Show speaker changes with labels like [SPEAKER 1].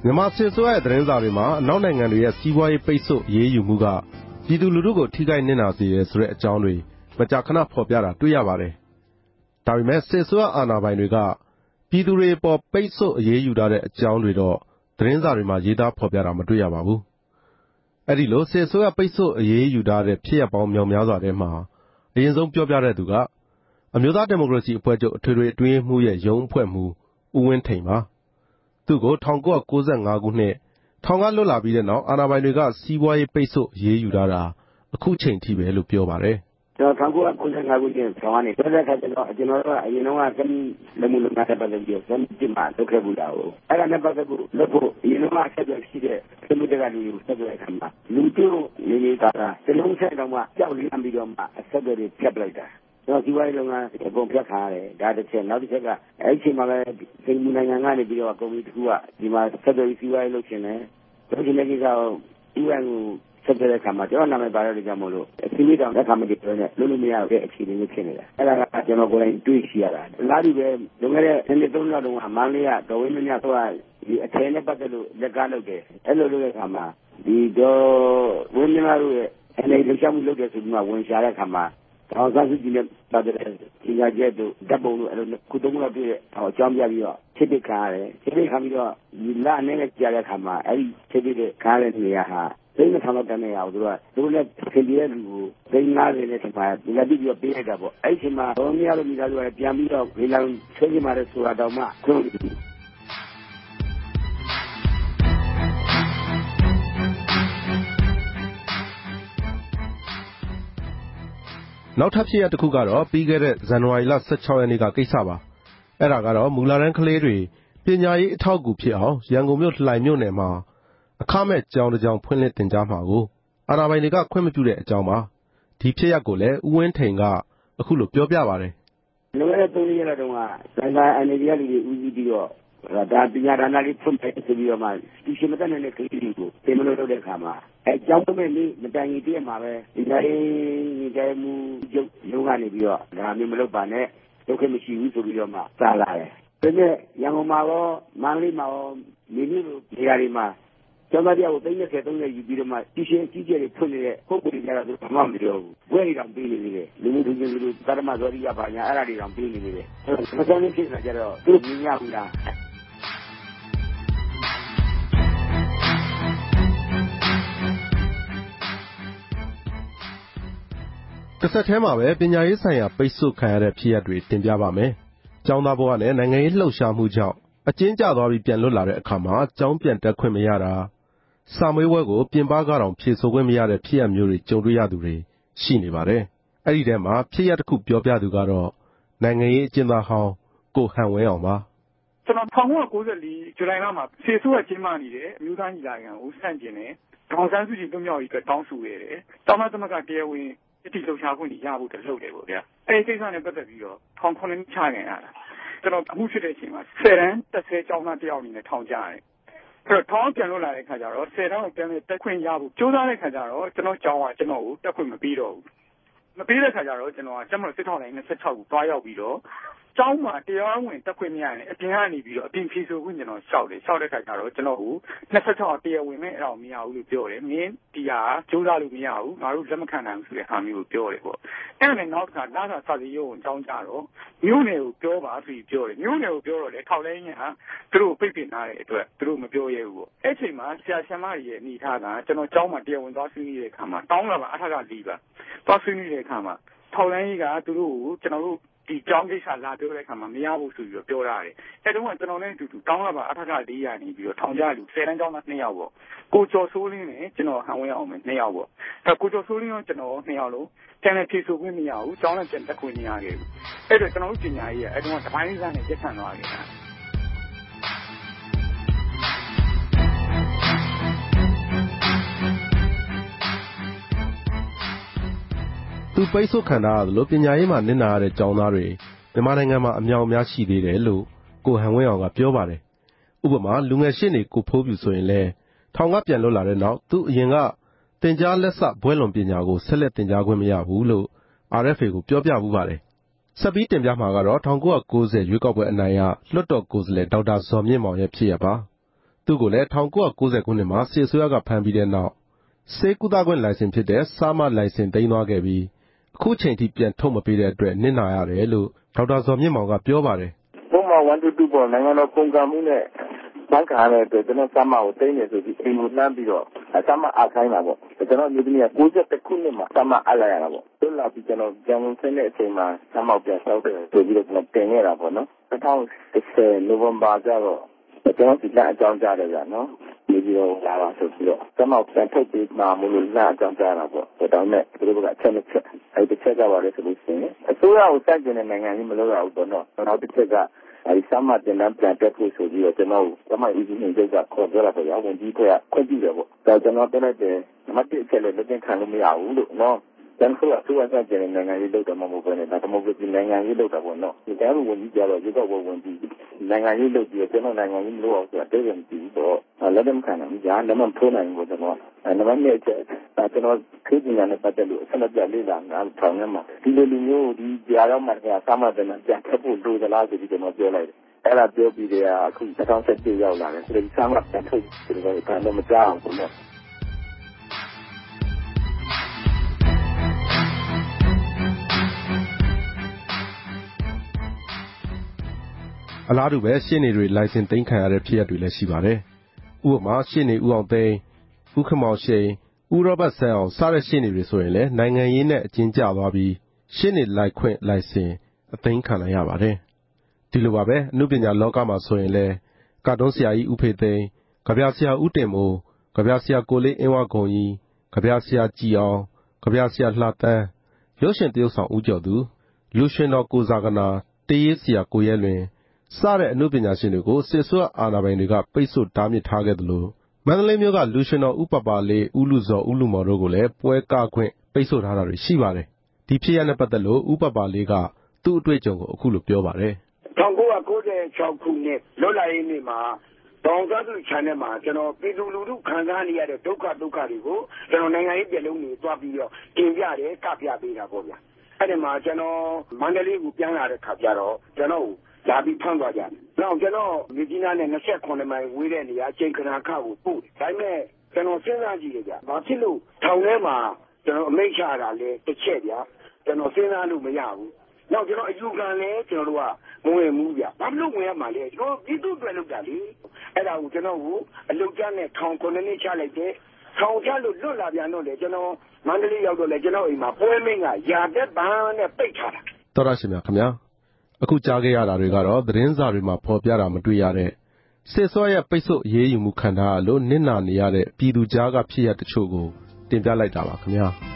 [SPEAKER 1] မြန်မာစစ်အစိုးရသတင်းစာတွေမှာအနောက်နိုင်ငံတွေရဲ့စီးပွားရေးပိတ်ဆို့အရေးယူမှုကပြည်သူလူထုကိုထိခိုက်နစ်နာစေတယ်ဆိုတဲ့အကြောင်းတွေမကြာခဏဖော်ပြတာတွေ့ရပါတယ်။ဒါပေမဲ့စစ်အစိုးရအာဏာပိုင်တွေကပြည်သူတွေပေါ်ပိတ်ဆို့အရေးယူထားတဲ့အကြောင်းတွေတော့သတင်းစာတွေမှာရေးသားဖော်ပြတာမတွေ့ရပါဘူး။အဲ့ဒီလိုစစ်အစိုးရပိတ်ဆို့အရေးယူထားတဲ့ဖြစ်ရပ်ပေါင်းမြောက်များစွာထဲမှာအရင်ဆုံးပြောပြတဲ့သူကအမျိုးသားဒီမိုကရေစီအဖွဲ့ချုပ်အထွေထွေအတွင်းရေးမှူးရဲ့ရုံးအဖွဲ့မှူးဦးဝင်းထိန်ပါ။သူ့ကို1995ခုနှစ်ထောင်ကလွတ်လာပြီးတဲ့နောက်အာဏာပိုင်တွေကစီးပွားရေးပိတ်ဆို့အရေးယူထားတာအခုချိန်ထိပဲလို့ပြောပါတယ်
[SPEAKER 2] ။ကျွန်တော်1995ခုနှစ်ဆောင်းကနေပြတဲ့ခါကျွန်တော်တို့ကအရင်တော့ကသမီးလက်မှုလုပ်ငန်းတဲ့ပတ်သက်ပြီးသမီးကျမလုပ်ခဲ့ဘူးလား။အဲ့ဒါနဲ့ပတ်သက်လို့လုပ်ဖို့အရင်တော့ဆက်ပြရှိတဲ့သမီးတွေကလူကိုဆက်ပြတဲ့အခါမှာလူတို့နေနေတာတလုံးဆက်တော့မှကြောက်လန့်ပြီးတော့မှအဆက်တွေဖြတ်ပလိုက်တာ။ကျွန်တော်ဒီဝိုင်းလုံးကအကုန်ဖြတ်ခါရတယ်ဒါတစ်ချက်နောက်တစ်ချက်ကအဲ့ဒီချိန်မှာပဲစင်မူနိုင်ငံကနေပြီးတော့ကုမ္ပဏီတစ်ခုကဒီမှာဆက်သွယ်စီးပွားရေးလုပ်ရှင်တယ်လုပ်ရှင်တဲ့ကိစ္စကိုဒီဝိုင်းကိုဆက်တဲ့အခါမှာကျွန်တော်နာမည်ပါရတဲ့ကြောင့်မို့လို့အစီအမံတောင်လက်ခံမကြည့်တော့နဲ့လုံးလုံးမရတဲ့အခြေအနေမျိုးဖြစ်နေတာအဲ့ဒါကကျွန်တော်ကိုယ်တိုင်တွေ့ရှိရတာအလားတူပဲလွန်ခဲ့တဲ့နှစ်သုံးလတုန်းကမန္တလေးကဒေါ်ဝင်းမြတ်ဆိုတာဒီအထည်နဲ့ပတ်သက်လို့လက်ကားလုပ်တယ်အဲ့လိုလုပ်တဲ့အခါမှာဒီဒေါ်ဝင်းမြတ်တို့ရဲ့အနေလှချမှုလုပ်တယ်ဆိုပြီးမှဝင်ရှာတဲ့အခါမှာတောင်စားစုကြည့်နဲ့ပတ်သက်တဲ့ဒီညာကျက်တို့ဓာတ်ပုံတို့အဲ့လိုခုတုံးလောက်တွေ့တဲ့အကြောင်းပြပြီးတော့ချစ်တဲ့ခါရတယ်ချစ်တဲ့ခါပြီးတော့ဒီလအနေနဲ့ကြားတဲ့အခါမှာအဲ့ဒီချစ်တဲ့ခါတဲ့နေရာဟာသိန်း2000လောက်တန်းနေရအောင်သူတို့လည်းခင်ပြတဲ့လူကိုသိန်း90နဲ့ထပ်ပါဒီလက်ပြီးတော့ပေးလိုက်တာပေါ့အဲ့ဒီချိန်မှာဘောမရလို့မိသားစုကပြန်ပြီးတော့လေလံဆွေးကြမှာတဲ့ဆိုတာတောင်မှခွင့်
[SPEAKER 1] နောက်ထပ်ဖြစ်ရပ်တစ်ခုကတော့ပြီးခဲ့တဲ့ဇန်နဝါရီလ16ရက်နေ့ကကိစ္စပါအဲ့ဒါကတော့မူလာတန်းကလေးတွေပညာရေးအထောက်အကူဖြစ်အောင်ရန်ကုန်မြို့လှိုင်မြို့နယ်မှာအခမဲ့ကျောင်းတစ်ကျောင်းဖွင့်လှစ်သင်ကြားမှာကိုအာဏာပိုင်တွေကခွင့်မပြုတဲ့အကြောင်းပါဒီဖြစ်ရပ်ကိုလည်းဦးဝင်းထိန်ကအခုလိုပြောပြပါတယ်
[SPEAKER 2] လွန်ခဲ့တဲ့3ရက်လောက်တုန်းကနိုင်ငံအနေနဲ့လူတွေဦးစီးပြီးတော့ဒါပညာဒါနလေးဖွင့်ပေးဆိုပြီးတော့မှဒီရှင်မတက်နေတဲ့ကလေးတွေကိုပြင်မလို့လုပ်တဲ့အခါမှာအဲကျောင်းမဲ့လေးမတိုင်ကြီးတည်းမှာပဲဒီတိုင်းမှုရုံးကနေပြီးတော့ဒါမျိုးမလုပ်ပါနဲ့ဒုက္ခမရှိဘူးဆိုပြီးတော့မှစာလာတယ်ဒါနဲ့ရန်ကုန်မှာရောမန္တလေးမှာရောနေမျိုးလိုနေရာတွေမှာကျောင်းသားတွေကို30ယူပြီးတော့မှတီရှင်းကြီးကျယ်တွေဖွင့်နေတဲ့ပုံစံတွေကြတော့ဘာမှမပြောဘူးဘွဲတွေတောင်ပေးနေနေတယ်လူမှုလူချင်းလူသတ္တမဇောတိကဘာညာအဲ့ဒါတွေတောင်ပေးနေနေတယ်မဆောင်နေဖြစ်တာကြတော့သူမြင်ရဘူးလား
[SPEAKER 1] တစ်ဆက်တည်းမှာပဲပညာရေးဆိုင်ရာပိတ်ဆို့ခံရတဲ့ဖြစ်ရပ်တွေတင်ပြပါမယ်။ကျောင်းသားဘဝနဲ့နိုင်ငံရေးလှုပ်ရှားမှုကြောင့်အကျဉ်းကျသွားပြီးပြန်လွတ်လာတဲ့အခါမှာကျောင်းပြန်တက်ခွင့်မရတာစာမေးပွဲကိုပြင်ပကတောင်ဖြေဆိုခွင့်မရတဲ့ဖြစ်ရပ်မျိုးတွေကြုံတွေ့ရသူတွေရှိနေပါတယ်။အဲ့ဒီထဲမှာဖြစ်ရပ်တစ်ခုပြောပြသူကတော့နိုင်ငံရေးအကျဉ်းသားဟောင်းကိုဟန်ဝင်းအောင်ပါ
[SPEAKER 3] ။ကျွန်တော်1994ဇူလိုင်လမှာဆေးဆိုးကကျင်းပနေတယ်အမျိုးသားညီလာခံကိုဆန့်ကျင်တယ်။ဒေါ်စန်းစုကြည်လွတ်မြောက်ရေးအတွက်တောင်းဆိုခဲ့တယ်။တောင်းသမဂ္ဂတရားဝင်အတိလှုပ်ရှားခွင့်ရဖို့တလုပ်တယ်ပေါ့ဗျာ။အဲဒီကိစ္စနဲ့ပတ်သက်ပြီးတော့ထောင်9နှစ်ချခံရတာ။ကျွန်တော်အမှုဖြစ်တဲ့အချိန်မှာ10တန်းတက်ဆဲကျောင်းသားတယောက်အနေနဲ့ထောင်ကြရတယ်။အဲ့တော့ထောင်ပြန်လွတ်လာတဲ့ခါကျတော့10တန်းကိုပြန်တက်ခွင့်ရဖို့ကြိုးစားတဲ့ခါကျတော့ကျွန်တော်ကျောင်းကကျွန်တော်ကိုတက်ခွင့်မပေးတော့ဘူး။မပေးတဲ့ခါကျတော့ကျွန်တော်ကကျမတို့စစ်ထောက်လိုင်း26ကိုတွားရောက်ပြီးတော့ကျောင်းမှာတရားဝင်တက်ခွင့်မရရင်အပြင်ကနေပြီးတော့အပြင်ဖြေဆိုခွင့်ကျွန်တော်ရှောက်တယ်ရှောက်တဲ့ခါကျတော့ကျွန်တော်ကို26တရားဝင်မဲ့အဲ့ဒါမရဘူးလို့ပြောတယ်မင်းဒီဟာကြိုးစားလို့မရဘူးငါတို့လက်မခံနိုင်ဘူးဆိုတဲ့ဟာမျိုးကိုပြောတယ်ပေါ့အဲ့ဒါနဲ့နောက်တစ်ခါလာစာစာစီရုံကိုအကြောင်းကြတော့မြို့နယ်ကိုပြောပါဆိုပြီးပြောတယ်မြို့နယ်ကိုပြောတော့လေထောက်လိုင်းကသူတို့ပိတ်ပင်ထားတဲ့အတွက်သူတို့မပြောရဘူးပေါ့အဲ့ချိန်မှာဆရာဆရာမကြီးရဲ့အနေထားကကျွန်တော်ကျောင်းမှာတရားဝင်သွားဆွေးနွေးတဲ့အခါမှာတောင်းလာပါအထက်က၄ပါသွားဆွေးနွေးတဲ့အခါမှာထောက်လိုင်းကြီးကသူတို့ကိုကျွန်တော်တို့ဒီကျောင်းကိစ္စလာပြောတဲ့အခါမှာမရဘူးဆိုပြီးတော့ပြောရတယ်။အဲတုန်းကကျွန်တော်နဲ့အတူတူတောင်းလာပါအထက်က400နေပြီးတော့ထောင်ကြလူ10တန်းကျောင်းသား2ယောက်ပေါ့။ကိုကျော်စိုးလင်းနဲ့ကျွန်တော်ဟန်ဝင်းအောင်မယ်2ယောက်ပေါ့။အဲကိုကျော်စိုးလင်းရောကျွန်တော်2ယောက်လုံးကျန်တဲ့ဖြေဆိုခွင့်မရဘူး။ကျောင်းနဲ့ပြန်တက်ခွင့်မရခဲ့ဘူး။အဲ့တော့ကျွန်တော်တို့ပညာရေးကအဲတုန်းကတပိုင်းလေးစားနဲ့ရက်ခံသွားခဲ့တာ။
[SPEAKER 1] သူပိတ်ဆို့ခံထားရသလိုပညာရေးမှာနစ်နာရတဲ့ကျောင်းသားတွေမြန်မာနိုင်ငံမှာအများအများရှိသေးတယ်လို့ကိုဟန်ဝင်းအောင်ကပြောပါတယ်။ဥပမာလူငယ်ရှင်းနေကိုဖိုးပြူဆိုရင်လည်းထောင်ကပြန်လွတ်လာတဲ့နောက်သူအရင်ကသင်ကြားလက်စဘွဲလွန်ပညာကိုဆက်လက်သင်ကြားခွင့်မရဘူးလို့ RFA ကိုပြောပြမှုပါတယ်။ဆက်ပြီးတင်ပြမှာကတော့1990ရွေးကောက်ပွဲအနိုင်ရလွှတ်တော်ကိုယ်စားလှယ်ဒေါက်တာဇော်မြင့်မောင်ရဲ့ဖြစ်ရပ်ပါ။သူ့ကိုလည်း1990ခုနှစ်မှာစစ်အစိုးရကဖမ်းပြီးတဲ့နောက်ဆေးကုသခွင့်လိုင်စင်ဖြစ်တဲ့စမလိုင်စင်သိမ်းသွားခဲ့ပြီးအခုချိန်ထိပြန်ထုတ်မပေးတဲ့အတွက်နစ်နာရတယ်လို့ဒေါက်တာဇော်မြင့်မောင်ကပြောပါတယ်
[SPEAKER 2] ။ပုံမှန်122ပေါ်နိုင်ငံတော်ပုံကံမှုနဲ့ဘန်ကာနဲ့အတွက်ကျွန်တော်စမကိုသိမ်းနေဆိုပြီးအိမ်ကိုလှမ်းပြီးတော့စမအခိုင်းတာပေါ့။ကျွန်တော်မျိုးသမီးက91ခုနှစ်မှာစမအပ်လိုက်ရတာပေါ့။တွလာပြီးကျွန်တော်ကြံကုန်ဆင်းတဲ့အချိန်မှာစမပြန်ဆောက်တယ်ဆိုပြီးတော့ကျွန်တော်တင်ခဲ့တာပေါ့နော်။2010နိုဝင်ဘာကျတော့ကျွန်တော်ဒီလက်အကြောင်းကြားတယ်ဗျာနော်။ဒီလိုလာပါဆိုပြီးတော့စမပြန်ထုတ်ပြီးမှမလို့လက်အကြောင်းကြားတာပေါ့။ဒါပေမဲ့ဒီလိုကအချက်နဲ့ချက်အဲ့ဒီချက်ကပါလေဆိုလို့ရှိရင်အစိုးရကိုစတင်တဲ့နိုင်ငံကြီးမလို့ရဘူးပေါ့နော်။နောက်တစ်ချက်ကအဲဒီစမတင်တဲ့ပြန်တက်ဖို့ဆိုပြီးတော့ကျွန်တော်စမဦးစီးနေကြခေါ်ပြောလာတော့ဝင်ကြီးခွဲခွင့်ပြုတယ်ပေါ့ဒါကျွန်တော်ပြလိုက်တယ်နံပါတ်1ချက်လည်းလက်ခံလို့မရဘူးလို့နော်ကျွန်တော်ကသူ့အဆက်ကျတဲ့နိုင်ငံရေးလုပ်တယ်မဟုတ်ဘူးနဲ့ဒါတမိုကရေစီနိုင်ငံရေးလုပ်တာပေါ့နော်ဒီတိုင်းဝင်ကြီးကြတော့ရေတော့ဝင်ကြီးနိုင်ငံရေးလုပ်ပြီးကျွန်တော်နိုင်ငံရေးမလုပ်အောင်ဆိုတာတဲ့ရင်ပြီးတော့လက်မခံနိုင်ဘူးကြာလက်မထိုးနိုင်ဘူးကျွန်တော်နံပါတ်2ချက်ကျွန်တော်ခေတ်ပညာနဲ့ပတ်သက်လို့ဆက်လက်ပြလေ့လာတာထောင်ထဲမှာဒီလိုလူမျိုးဒီကြားရောက်မှစမတင်တဲ့ပြန်ထပ်ဖို့လိုသလားဆိုပြီးကျွန်တော်ပြောလိုက်တယ်အဲ့ဒါပြောပြီးတဲ့အခု2017ရောက်လာတယ်ဆိုတော့စမ်းမပြန်ထုတ်ပြီးတော့ဘာလို့မကြောက်ဘူးလဲ
[SPEAKER 1] အလားတူပဲရှင်းနေတွေလိုင်စင်သိမ်းခံရတဲ့ဖြစ်ရပ်တွေလည်းရှိပါတယ်ဥပမာရှင်းနေဦးအောင်သိန်းဦးခမောင်ရှိန်ဦးရောဘတ်ဆန်းအောင်စတဲ့ရှင်းနေတွေဆိုရင်လည်းနိုင်ငံရေးနဲ့အကျဉ်းကျသွားပြီးရှင်းနေလိုက်ခွင့်လိုင်စင်အသိမ်းခံလိုက်ရပါတယ်ဒီလိုပါပဲအနုပညာလောကမှာဆိုရင်လည်းကာတွန်းဆရာကြီးဦးဖေသိန်းကဗျာဆရာဦးတင်မိုးကဗျာဆရာကိုလေးအင်းဝဂုံကြီးကဗျာဆရာကြည်အောင်ကဗျာဆရာလှသန်းရုပ်ရှင်သရုပ်ဆောင်ဦးကျော်သူလူရှင်တော်ကိုဇာကနာတေးရေးဆရာကိုရဲလွင်စတဲ့အနုပညာရှင်တွေကိုစစ်အစိုးရအာဏာပိုင်တွေကပိတ်ဆို့တားမြစ်ထားခဲ့သလိုမန္တလေးမြို့ကလူရှင်တော်ဦးပပလေးဦးလူဇော်ဦးလူမော်တို့ကိုလည်းပွဲကခွင့်ပိတ်ဆို့ထားတာတွေရှိပါတယ်ဒီဖြစ်ရပ်နဲ့ပတ်သက်လို့ဦးပပလေးကသူ့အတွေ့အကြုံကိုအခုလိုပြောပါတယ်
[SPEAKER 2] 1996ခုနှစ်လွတ်လပ်ရေးနေ့မှာဒေါ်အောင်ဆန်းစုကြည် channel မှာကျွန်တော်ပြည်သူလူထုခံစားနေရတဲ့ဒုက္ခတွေကိုကျွန်တော်နိုင်ငံရေးပြည်လုံးတွေတွားပြီးတော့တင်ပြတယ်ကပြပေးတာပေါ့ဗျာအဲ့ဒီမှာကျွန်တော်မန္တလေးကိုပြန်လာတဲ့ခါကျတော့ကျွန်တော်လာပြီးဖမ်းသွားကြတယ်နောက်ကျွန်တော်မြကြီးနားနဲ့28မိုင်ဝေးတဲ့နေရာချိန်ခဏခါကိုပို့တယ်ဒါပေမဲ့ကျွန်တော်စဉ်းစားကြည့်တယ်ဗျာဘာဖြစ်လို့ထောင်ထဲမှာကျွန်တော်အမိန့်ချတာလဲတစ်ချက်ဗျာကျွန်တော်စဉ်းစားလို့မရဘူးနောက်ကျွန်တော်အယူခံလဲကျွန်တော်တို့ကမဝင်ဘူးဗျာဘာလို့ဝင်ရမှာလဲကျွန်တော်ပြည်သူ့အတွက်လုပ်တာလေအဲ့ဒါကိုကျွန်တော်ကိုအလုပ်ကြမ်းနဲ့ထောင်9နှစ်ချလိုက်တယ်ထောင်ချလို့လွတ်လာပြန်တော့လေကျွန်တော်မန္တလေးရောက်တော့လေကျွန်တော်အိမ်မှာပွဲမင်းကရာသက်ပန်းနဲ့ပိတ်ထားတာ
[SPEAKER 1] တော်ရရှိမြခင်ဗျာအခုကြားခဲ့ရတာတွေကတော့သတင်းစာတွေမှာဖော်ပြတာမတွေ့ရတဲ့စစ်စောရဲ့ပိတ်ဆို့အရေးယူမှုခံထားရလို့နစ်နာနေရတဲ့ပြည်သူကြားကဖြစ်ရပ်တချို့ကိုတင်ပြလိုက်တာပါခင်ဗျာ